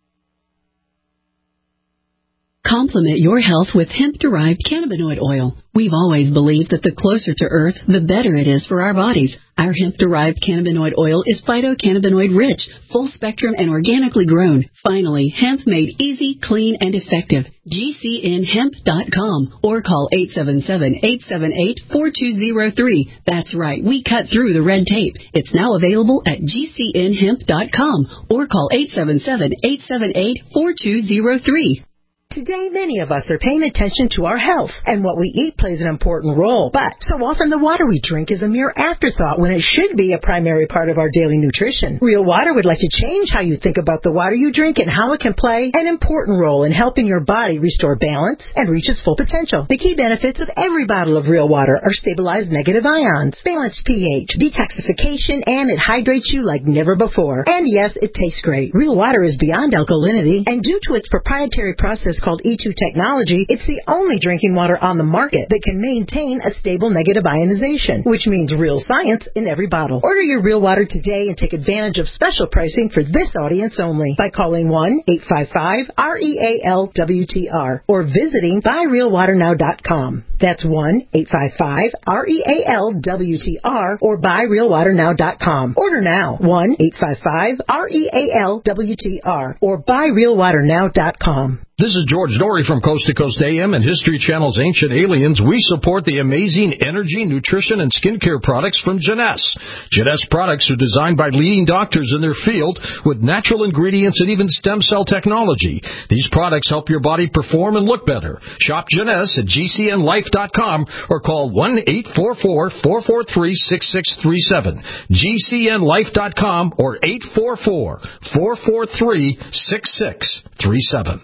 Complement your health with hemp-derived cannabinoid oil. We've always believed that the closer to Earth, the better it is for our bodies. Our hemp-derived cannabinoid oil is phytocannabinoid-rich, full-spectrum, and organically grown. Finally, hemp made easy, clean, and effective. GCNhemp.com or call 877-878-4203. That's right, we cut through the red tape. It's now available at GCNhemp.com or call 877-878-4203. Today, many of us are paying attention to our health, and what we eat plays an important role. But so often the water we drink is a mere afterthought when it should be a primary part of our daily nutrition. Real Water would like to change how you think about the water you drink and how it can play an important role in helping your body restore balance and reach its full potential. The key benefits of every bottle of Real Water are stabilized negative ions, balanced pH, detoxification, and it hydrates you like never before. And yes, it tastes great. Real Water is beyond alkalinity, and due to its proprietary process called E2 technology, it's the only drinking water on the market that can maintain a stable negative ionization, which means real science in every bottle. Order your Real Water today and take advantage of special pricing for this audience only by calling 1-855-REAL-WTR or visiting buyrealwaternow.com. That's 1-855-REAL-WTR or buyrealwaternow.com. Order now. 1-855-REAL-WTR or buyrealwaternow.com. This is George Dory from Coast to Coast AM and History Channel's Ancient Aliens. We support the amazing energy, nutrition, and skincare products from Jeunesse. Jeunesse products are designed by leading doctors in their field with natural ingredients and even stem cell technology. These products help your body perform and look better. Shop Jeunesse at GCNlife.com or call 1-844-443-6637. GCNlife.com or 844-443-6637.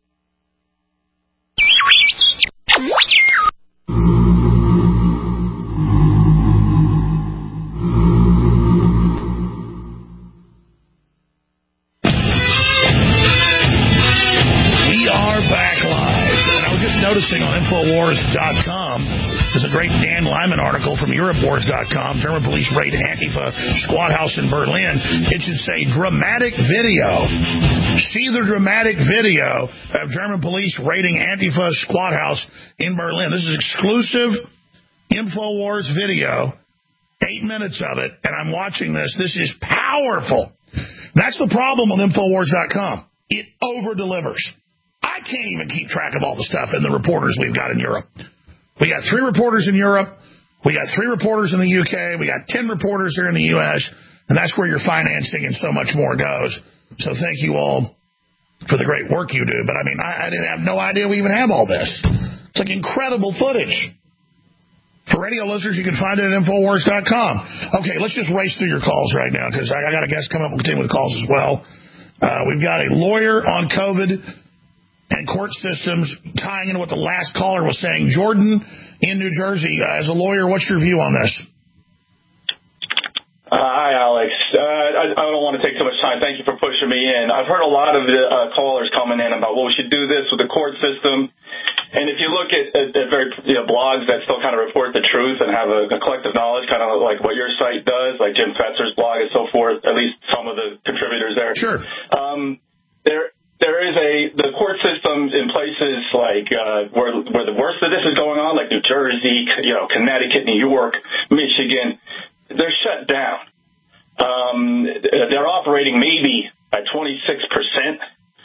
We are back live. And I was just noticing on Infowars.com, there's a great Dan Lyman article from EuropeWars.com. German police raid Antifa squad house in Berlin. It should say dramatic video. See the dramatic video of German police raiding Antifa squad house in Berlin. This is exclusive Infowars video. 8 minutes of it, and I'm watching this. This is powerful. That's the problem with Infowars.com. It over-delivers. I can't even keep track of all the stuff and the reporters we've got in Europe. We got 3 reporters in Europe. We got 3 reporters in the UK. We got 10 reporters here in the U.S., and that's where your financing and so much more goes. So thank you all for the great work you do. But, I mean, I didn't have no idea we even have all this. It's like incredible footage. For radio listeners, you can find it at Infowars.com. Okay, let's just race through your calls right now because I got a guest coming up. We'll continue with calls as well. We've got a lawyer on COVID and court systems tying into what the last caller was saying. Jordan in New Jersey, as a lawyer, what's your view on this? Hi, Alex. I don't want to take too much time. Thank you for pushing me in. I've heard a lot of the callers coming in about, well, we should do this with the court system. And if you look at very blogs that still kind of report the truth and have a collective knowledge, kind of like what your site does, like Jim Fetzer's blog and so forth, at least some of the contributors there. Sure. There is the court systems in places like where the worst of this is going on, like New Jersey, Connecticut, New York, Michigan. They're shut down. They're operating maybe at 26%.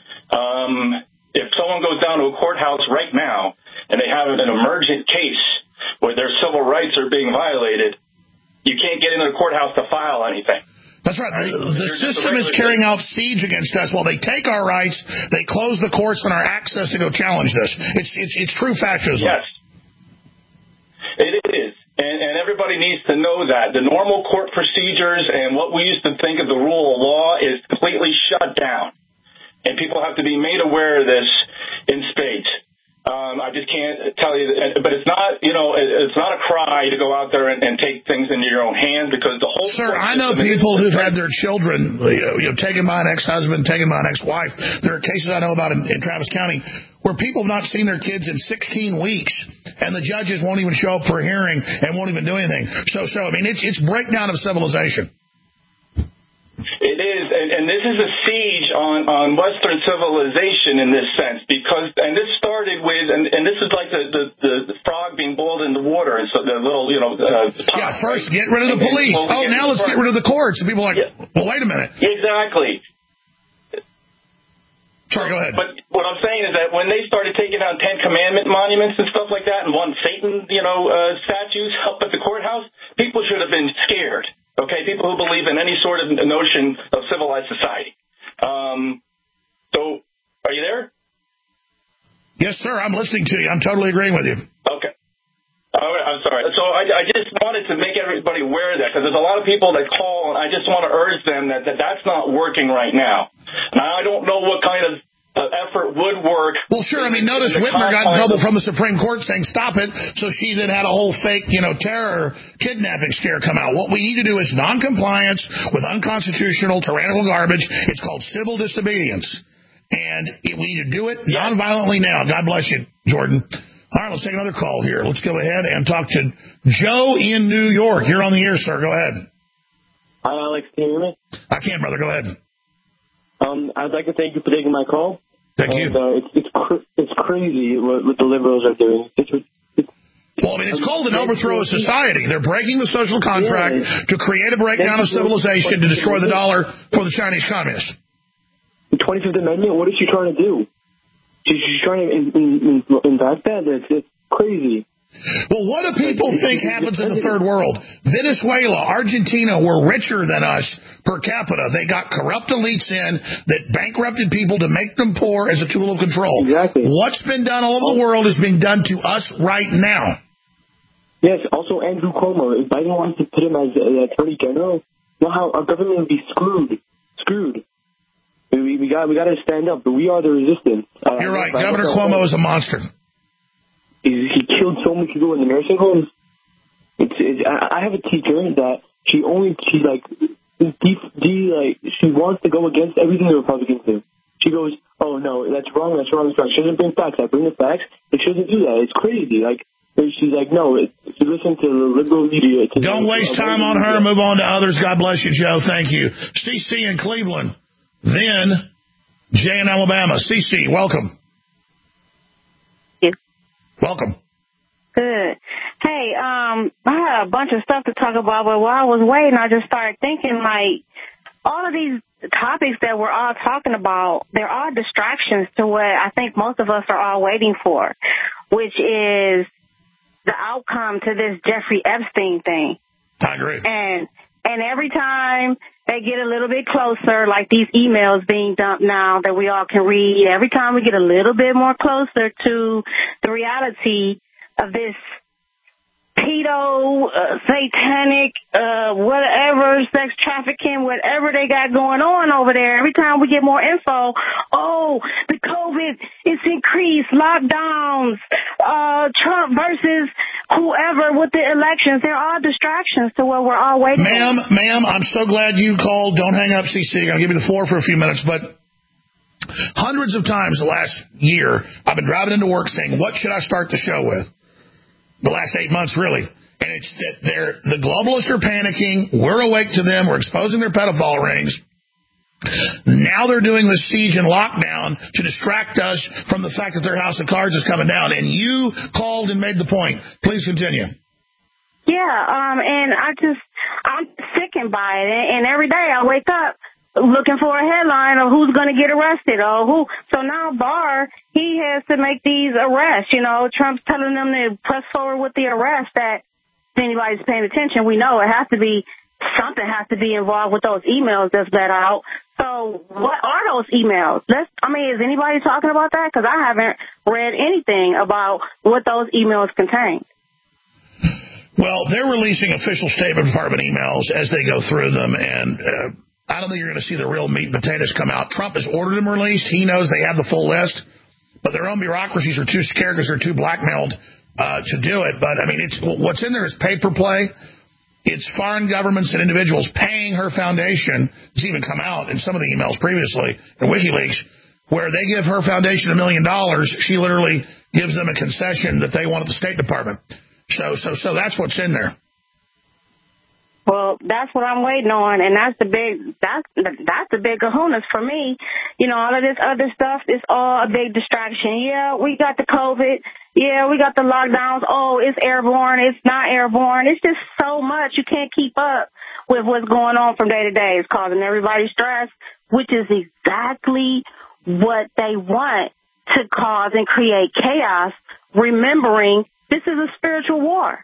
If someone goes down to a courthouse right now and they have an emergent case where their civil rights are being violated, you can't get into the courthouse to file anything. That's right. The system is carrying out siege against us. While they take our rights, they close the courts and our access to go challenge this. It's true fascism. Yes, it is. And everybody needs to know that. The normal court procedures and what we used to think of the rule of law is completely shut down. And people have to be made aware of this in spades. I just can't tell you that. But it's not, it's not a cry to go out there and take things into your own hands because the whole... Sir, I know people who've had their children taken by an ex-husband, taken by an ex-wife. There are cases I know about in Travis County where people have not seen their kids in 16 weeks, and the judges won't even show up for a hearing and won't even do anything. So I mean, it's breakdown of civilization. It is, and this is a siege on Western civilization in this sense, because, and this started with, and this is like the frog being boiled in the water, and so the little, pot, first get rid of the police. Now let's get rid of the courts. And people are like, well, wait a minute. Exactly. Sorry, go ahead. But what I'm saying is that when they started taking down 10 Commandment monuments and stuff like that, and one Satan, statues up at the courthouse, people should have been scared. Okay, people who believe in any sort of notion of civilized society. So, are you there? Yes, sir. I'm listening to you. I'm totally agreeing with you. Okay. All right, I'm sorry. So I just wanted to make everybody aware of that, because there's a lot of people that call, and I just want to urge them that that's not working right now. Now, I don't know what kind of effort would work. Well, sure. I mean, notice Whitmer got in trouble from the Supreme Court saying stop it, so she then had a whole fake, terror kidnapping scare come out. What we need to do is noncompliance with unconstitutional, tyrannical garbage. It's called civil disobedience. And we need to do it nonviolently now. God bless you, Jordan. All right, let's take another call here. Let's go ahead and talk to Joe in New York. You're on the air, sir. Go ahead. Hi, Alex. Can you hear me? I can, brother. Go ahead. I'd like to thank you for taking my call. Thank you. It's crazy what the liberals are doing. Well, I mean, it's called an overthrow of society. They're breaking the social contract to create a breakdown of civilization to destroy the dollar for the Chinese communists. The 25th Amendment, what is she trying to do? She's trying to impact that? It's crazy. Well, what do people think happens in the third world? Venezuela, Argentina were richer than us per capita. They got corrupt elites in that bankrupted people to make them poor as a tool of control. Exactly. What's been done all over the world is being done to us right now. Yes, also Andrew Cuomo. If Biden wants to put him as Attorney General, well, how our government would be screwed. We got to stand up. But we are the resistance. You're right. Governor Cuomo is a monster. He killed so many people in the nursing homes. I have a teacher that she wants to go against everything the Republicans do. She goes, oh no, that's wrong. She doesn't bring facts. I bring the facts, but she doesn't do that. It's crazy. She's like, no, if you listen to the liberal media. Don't waste time on her. Move on to others. God bless you, Joe. Thank you. CC in Cleveland. Then Jay in Alabama. CC, welcome. Welcome. Good. Hey, I had a bunch of stuff to talk about, but while I was waiting, I just started thinking, all of these topics that we're all talking about, they're all distractions to what I think most of us are all waiting for, which is the outcome to this Jeffrey Epstein thing. I agree. And every time they get a little bit closer, like these emails being dumped now that we all can read, every time we get a little bit more closer to the reality of this pedo, satanic, whatever, sex trafficking, whatever they got going on over there, every time we get more info, oh, the COVID is increased, lockdowns, Trump versus whoever with the elections. They're all distractions to what we're all waiting for. Ma'am, I'm so glad you called. Don't hang up, CC. I'll give you the floor for a few minutes, but hundreds of times the last year, I've been driving into work saying, what should I start the show with? The last 8 months, really. And it's that the globalists are panicking. We're awake to them. We're exposing their pedophile rings. Now they're doing the siege and lockdown to distract us from the fact that their house of cards is coming down. And you called and made the point. Please continue. Yeah, and I'm sickened by it. And every day I wake up looking for a headline of who's going to get arrested or who. So now Barr, he has to make these arrests. You know, Trump's telling them to press forward with the arrest. That if anybody's paying attention, we know it has to be something has to be involved with those emails that's let out. So what are those emails? Is anybody talking about that? Because I haven't read anything about what those emails contain. Well, they're releasing official State Department emails as they go through them, and I don't think you're going to see the real meat and potatoes come out. Trump has ordered them released. He knows they have the full list, but their own bureaucracies are too scared because they're too blackmailed to do it. But, what's in there is paper play. It's foreign governments and individuals paying her foundation. It's even come out in some of the emails previously in WikiLeaks, where they give her foundation $1 million. She literally gives them a concession that they want at the State Department. So that's what's in there. Well, that's what I'm waiting on, and that's the big kahunas for me. You know, all of this other stuff is all a big distraction. Yeah, we got the COVID. Yeah, we got the lockdowns. Oh, it's airborne. It's not airborne. It's just so much. You can't keep up with what's going on from day to day. It's causing everybody stress, which is exactly what they want to cause and create chaos, remembering this is a spiritual war.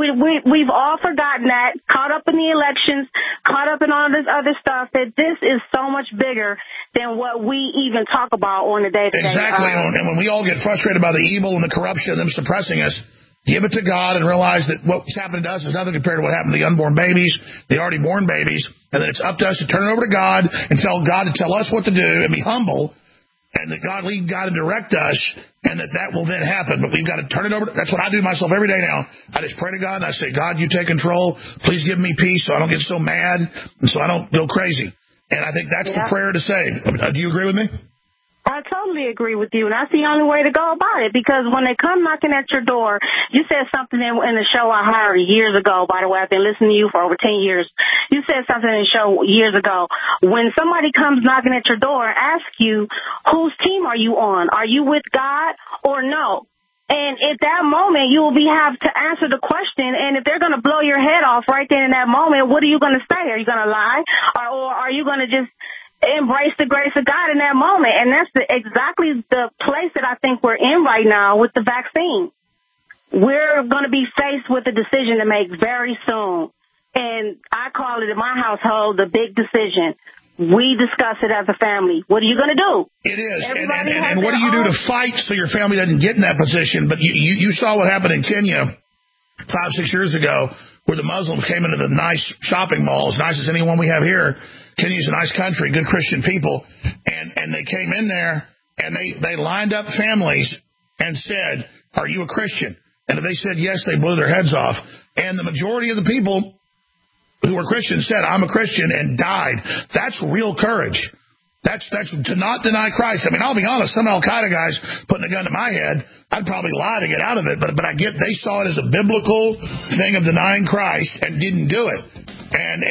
We've all forgotten that, caught up in the elections, caught up in all this other stuff, that this is so much bigger than what we even talk about on a day-to-day. Exactly. And when we all get frustrated by the evil and the corruption and them suppressing us, give it to God and realize that what's happening to us is nothing compared to what happened to the unborn babies, the already born babies, and that it's up to us to turn it over to God and tell God to tell us what to do and be humble, and that God lead God and direct us, and that will then happen. But we've got to turn it over. That's what I do myself every day now. I just pray to God, and I say, God, you take control. Please give me peace so I don't get so mad and so I don't go crazy. And I think that's the prayer to say. Do you agree with me? I totally agree with you, and that's the only way to go about it, because when they come knocking at your door, you said something in the show I heard years ago. By the way, I've been listening to you for over 10 years. You said something in the show years ago. When somebody comes knocking at your door and asks you, whose team are you on? Are you with God or no? And at that moment, you will have to answer the question, and if they're going to blow your head off right there in that moment, what are you going to say? Are you going to lie, or are you going to just embrace the grace of God in that moment? And that's exactly the place that I think we're in right now with the vaccine. We're going to be faced with a decision to make very soon. And I call it in my household the big decision. We discuss it as a family. What are you going to do? It is. And what do you do to fight so your family doesn't get in that position? But you saw what happened in Kenya 5-6 years ago, where the Muslims came into the nice shopping mall, as nice as anyone we have here. Kenya's a nice country, good Christian people, and they came in there and they lined up families and said, are you a Christian? And if they said yes, they blew their heads off. And the majority of the people who were Christians said, I'm a Christian, and died. That's real courage. That's to not deny Christ. I'll be honest, some Al-Qaeda guys putting a gun to my head, I'd probably lie to get out of it, but I get they saw it as a biblical thing of denying Christ and didn't do it. And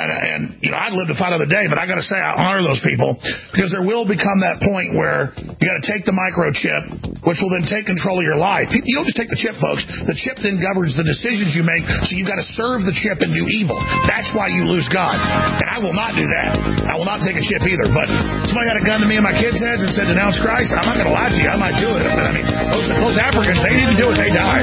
I'd live to fight another day, but I got to say I honor those people, because there will become that point where you got to take the microchip, which will then take control of your life. You don't just take the chip, folks. The chip then governs the decisions you make, so you've got to serve the chip and do evil. That's why you lose God. And I will not do that. I will not take a chip either. But somebody got a gun to me in my kids' heads and said, denounce Christ. I'm not going to lie to you. I might do it. But those Africans, they didn't do it. They died.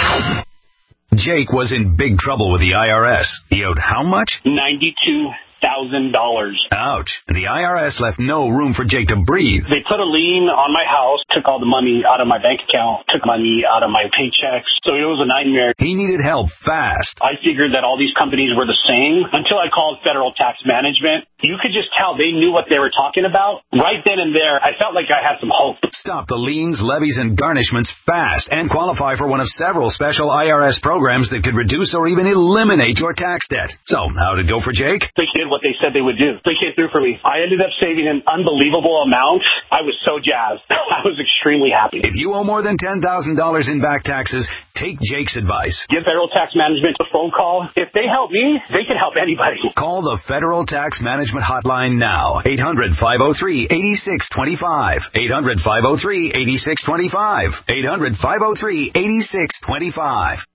Jake was in big trouble with the IRS. He owed how much? $92,000. Ouch. And the IRS left no room for Jake to breathe. They put a lien on my house, took all the money out of my bank account, took money out of my paychecks. So it was a nightmare. He needed help fast. I figured that all these companies were the same until I called Federal Tax Management. you could just tell they knew what they were talking about. Right then and there, I felt like I had some hope. Stop the liens, levies, and garnishments fast and qualify for one of several special IRS programs that could reduce or even eliminate your tax debt. So, how did it go for Jake? They did what they said they would do. They came through for me. I ended up saving an unbelievable amount. I was so jazzed. I was extremely happy. If you owe more than $10,000 in back taxes, take Jake's advice. Give Federal Tax Management a phone call. If they help me, they can help anybody. Call the Federal Tax Management Hotline now. 800-503-8625. 800-503-8625. 800-503-8625.